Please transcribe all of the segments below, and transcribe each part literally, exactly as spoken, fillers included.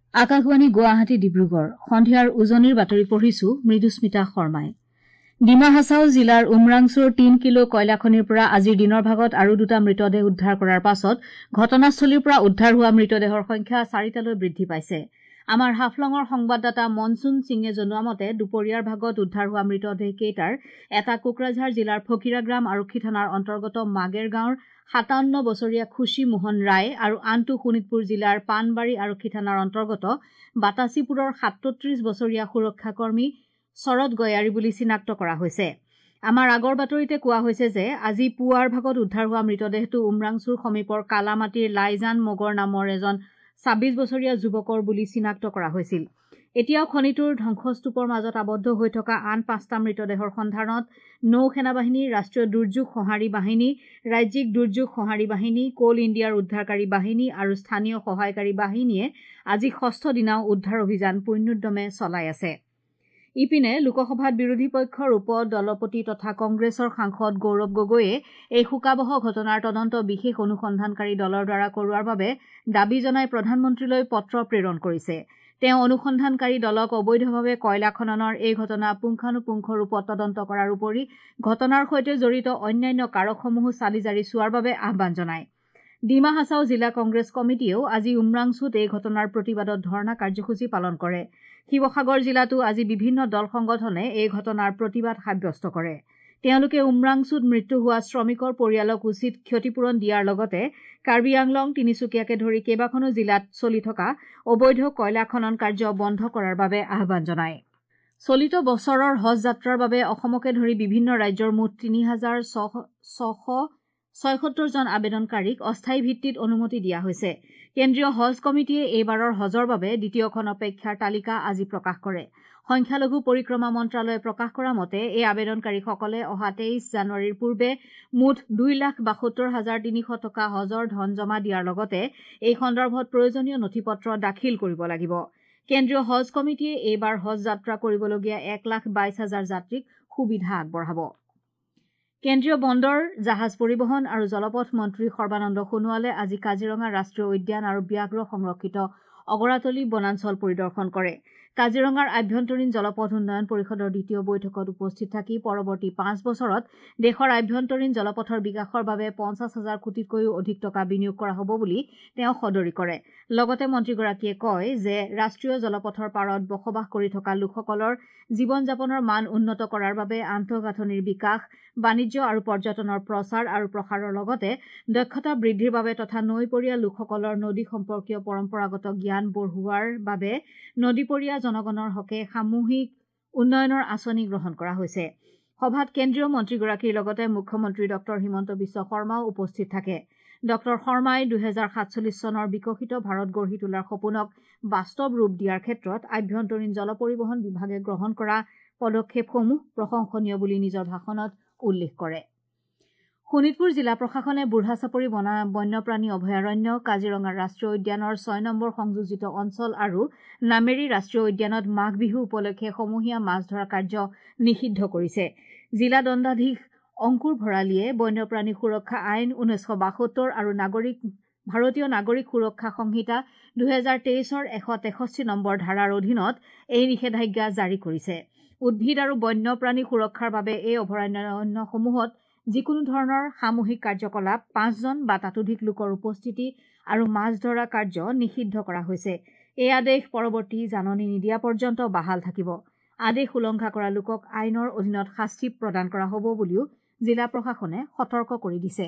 আকাশবাণী গুৱাহাটী ডিব্ৰুগড় সন্ধিয়াৰ উজনিৰ বাতৰি পঢ়িছো মৃদুস্মিতা শৰ্মাই। ডিমা হাছাও জিলাৰ উমৰাংচুৰ তিন কিলো কয়লা খনিৰ পৰা আজিৰ দিনৰ ভাগত আৰু দুটা মৃতদেহ উদ্ধাৰ কৰাৰ পাছত ঘটনাস্থলীৰ পৰা উদ্ধাৰ হোৱা মৃতদেহৰ সংখ্যা চাৰিটালৈ বৃদ্ধি পাইছে। আমাৰ হাফলঙৰ সংবাদদাতা মনচুন সিঙে জনোৱা মতে দুপৰীয়াৰ ভাগত উদ্ধাৰ হোৱা মৃতদেহকেইটাৰ এটা কোকৰাঝাৰ জিলাৰ ফকিৰাগ্ৰাম আৰক্ষী থানাৰ অন্তৰ্গত মাগেৰ গাঁৱৰ সাতাৱন্ন বছৰীয়া খুশী মোহন ৰায় আৰু আনটো শোণিতপুৰ জিলাৰ পাণবাৰী আৰক্ষী থানাৰ অন্তৰ্গত বাতাচীপুৰৰ সাতত্ৰিশ বছৰীয়া সুৰক্ষাকৰ্মী শৰৎ গয়াৰী বুলি চিনাক্ত কৰা হৈছে। আমাৰ আগৰ বাতৰিতে কোৱা হৈছে যে আজি পুৱাৰ ভাগত উদ্ধাৰ হোৱা মৃতদেহটো উমৰাংচুৰ সমীপৰ কালামাটিৰ লাইজান মগৰ নামৰ এজন ছাব্বিশ বছৰীয়া যুৱকৰ বুলি চিনাক্ত কৰা হৈছিল। এতিয়াও খনিটোৰ ধ্বংসস্তূপৰ মাজত আবদ্ধ হৈ থকা আন পাঁচটা মৃতদেহৰ সন্ধানত নৌ সেনাবাহিনী, ৰাষ্ট্ৰীয় দুৰ্যোগ সঁহাৰি বাহিনী, ৰাজ্যিক দুৰ্যোগ সঁহাৰি বাহিনী, কোল ইণ্ডিয়াৰ উদ্ধাৰকাৰী বাহিনী আৰু স্থানীয় সহায়কাৰী বাহিনীয়ে আজি ষষ্ঠ দিনাও উদ্ধাৰ অভিযান পূৰ্ণোদ্যমে চলাই আছে। ইপিনে লোকসভাত বিৰোধী পক্ষৰ উপ দলপতি তথা কংগ্ৰেছৰ সাংসদ গৌৰৱ গগৈয়ে এই শোকাবহ ঘটনাৰ তদন্ত বিশেষ অনুসন্ধানকাৰী দলৰ দ্বাৰা কৰোৱাৰ বাবে দাবী জনাই প্ৰধানমন্ত্ৰীলৈ পত্ৰ প্ৰেৰণ কৰিছে। তেওঁ অনুসন্ধানকাৰী দলক অবৈধভাৱে কয়লা খননৰ এই ঘটনা পুংখানুপুংখ ৰূপত তদন্ত কৰাৰ উপৰি ঘটনাৰ সৈতে জড়িত অন্যান্য কাৰকসমূহো চালি জাৰি চোৱাৰ বাবে আহ্বান জনায়। ডিমা হাছাও জিলা কংগ্ৰেছ কমিটিয়েও আজি উমৰাংচুত এই ঘটনাৰ প্ৰতিবাদত ধৰ্ণা কাৰ্যসূচী পালন কৰে। শিৱসাগৰ জিলাতো আজি বিভিন্ন দল সংগঠনে এই ঘটনাৰ প্ৰতিবাদ সাব্যস্ত কৰে। তেওঁলোকে উমৰাংচুত মৃত্যু হোৱা শ্ৰমিকৰ পৰিয়ালক উচিত ক্ষতিপূৰণ দিয়াৰ লগতে কাৰ্বি আংলং, তিনিচুকীয়াকে ধৰি কেইবাখনো জিলাত চলি থকা অবৈধ কয়লা খনন কাৰ্য বন্ধ কৰাৰ বাবে আহ্বান জনায়। চলিত বছৰৰ হজ যাত্ৰাৰ বাবে অসমকে ধৰি বিভিন্ন ৰাজ্যৰ মুঠ তিনি হাজাৰ ছশ ছয়সত্তৰ জন আবেদনকাৰীক অস্থায়ী ভিত্তিত অনুমতি দিয়া হৈছে। কেন্দ্ৰীয় হজ কমিটিয়ে এইবাৰৰ হজৰ বাবে দ্বিতীয়খন অপেক্ষাৰ তালিকা আজি প্ৰকাশ কৰে। সংখ্যালঘু পৰিক্ৰমা মন্ত্ৰালয়ে প্ৰকাশ কৰা মতে এই আবেদনকাৰীসকলে অহা তেইশ জানুৱাৰীৰ পূৰ্বে মুঠ দুই লাখ বাসত্তৰ হাজাৰ তিনিশ টকা হজৰ ধন জমা দিয়াৰ লগতে এই সন্দৰ্ভত প্ৰয়োজনীয় নথিপত্ৰ দাখিল কৰিব লাগিব। কেন্দ্ৰীয় হজ কমিটিয়ে এইবাৰ হজ যাত্ৰা কৰিবলগীয়া এক লাখ বাইশ হাজাৰ যাত্ৰীক সুবিধা আগবঢ়াব। কেন্দ্ৰীয় বন্দৰ, জাহাজ পৰিবহণ আৰু জলপথ মন্ত্ৰী সৰ্বানন্দ সোণোৱালে আজি কাজিৰঙা ৰাষ্ট্ৰীয় উদ্যান আৰু ব্যাঘ্ৰ সংৰক্ষিত অগৰাতলী বনাঞ্চল পৰিদৰ্শন কৰে। কাজিৰঙাৰ আভ্যন্তৰীণ জলপথ উন্নয়ন পৰিষদৰ দ্বিতীয় বৈঠকত উপস্থিত থাকি পৰৱৰ্তী পাঁচ বছৰত দেশৰ আভ্যন্তৰীণ জলপথৰ বিকাশৰ বাবে পঞ্চাছ হাজাৰ কোটিতকৈও অধিক টকা বিনিয়োগ কৰা হ'ব বুলি তেওঁ সদৰি কৰে। লগতে মন্ত্ৰীগৰাকীয়ে কয় যে ৰাষ্ট্ৰীয় জলপথৰ পাৰত বসবাস কৰি থকা লোকসকলৰ জীৱন যাপনৰ মান উন্নত কৰাৰ বাবে আন্তঃগাঁথনিৰ বিকাশ, বাণিজ্য আৰু পৰ্যটনৰ প্ৰচাৰ আৰু প্ৰসাৰৰ লগতে দক্ষতা বৃদ্ধিৰ বাবে তথা নৈপৰীয়া লোকসকলৰ নদী সম্পৰ্কীয় পৰম্পৰাগত জ্ঞান বঢ়োৱাৰ বাবে নদীপৰীয়া জনগণৰ হকে সামূহিক উন্নয়নৰ আঁচনি গ্ৰহণ কৰা হৈছে। সভাত কেন্দ্ৰীয় মন্ত্ৰীগৰাকীৰ লগতে মুখ্যমন্ত্ৰী ডক্টৰ হিমন্ত বিশ্ব শৰ্মাও উপস্থিত থাকে। ডক্টৰ শৰ্মাই দুহেজাৰ সাতচল্লিশ চনৰ বিকশিত ভাৰত গঢ়ি তোলাৰ সপোনক বাস্তৱ ৰূপ দিয়াৰ ক্ষেত্ৰত আভ্যন্তৰীণ জল পৰিবহণ বিভাগে গ্ৰহণ কৰা পদক্ষেপসমূহ প্ৰশংসনীয় বুলি নিজৰ ভাষণত উল্লেখ কৰে। শোণিতপুৰ জিলা প্ৰশাসনে বুঢ়াচাপৰি বন্যপ্ৰাণী অভয়াৰণ্য, কাজিৰঙা ৰাষ্ট্ৰীয় উদ্যানৰ ছয় নম্বৰ সংযোজিত অঞ্চল আৰু নামেৰী ৰাষ্ট্ৰীয় উদ্যানত মাঘ বিহু উপলক্ষে সমূহীয়া মাছ ধৰা কাৰ্য নিষিদ্ধ কৰিছে। জিলা দণ্ডাধীশ অংকুৰ ভৰালীয়ে বন্যপ্ৰাণী সুৰক্ষা আইন ঊনৈছশ বাসত্তৰ আৰু নাগৰিক ভাৰতীয় নাগৰিক সুৰক্ষা সংহিতা দুহেজাৰ তেইছৰ এশ তেষষ্ঠি নম্বৰ ধাৰাৰ অধীনত এই নিষেধাজ্ঞা জাৰি কৰিছে। উদ্ভিদ আৰু বন্যপ্ৰাণী সুৰক্ষাৰ বাবে এই অভয়াৰণ্যসমূহত যিকোনো ধৰণৰ সামূহিক কাৰ্যকলাপ, পাঁচজন বা তাতোধিক লোকৰ উপস্থিতি আৰু মাছ ধৰা কাৰ্য নিষিদ্ধ কৰা হৈছে। এই আদেশ পৰৱৰ্তী জাননী নিদিয়া পৰ্যন্ত বাহাল থাকিব। আদেশ উলংঘা কৰা লোকক আইনৰ অধীনত শাস্তি প্ৰদান কৰা হ'ব বুলিও জিলা প্ৰশাসনে সতৰ্ক কৰি দিছে।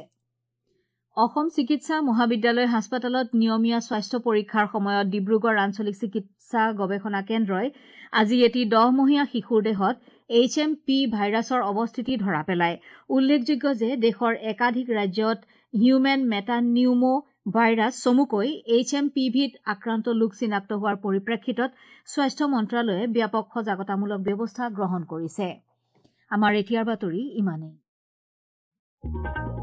অসম চিকিৎসা মহাবিদ্যালয় হাস্পতালত নিয়মীয়া স্বাস্থ্য পৰীক্ষাৰ সময়ত ডিব্ৰুগড় আঞ্চলিক চিকিৎসা গৱেষণা কেন্দ্ৰই আজি এটি দহমহীয়া শিশুৰ দেহত এইচ এম পি ভাইৰাছৰ অৱস্থিতি ধৰা পেলায়। উল্লেখযোগ্য যে দেশৰ একাধিক ৰাজ্যত হিউমেন মেটানিউমো ভাইৰাছ চমুকৈ এইচ এম পি ভিত আক্ৰান্ত লোক চিনাক্ত হোৱাৰ পৰিপ্ৰেক্ষিতত স্বাস্থ্য মন্ত্ৰালয়ে ব্যাপক সজাগতামূলক ব্যৱস্থা গ্ৰহণ কৰিছে। আমাৰ এতিয়াৰ বাতৰি ইমানেই।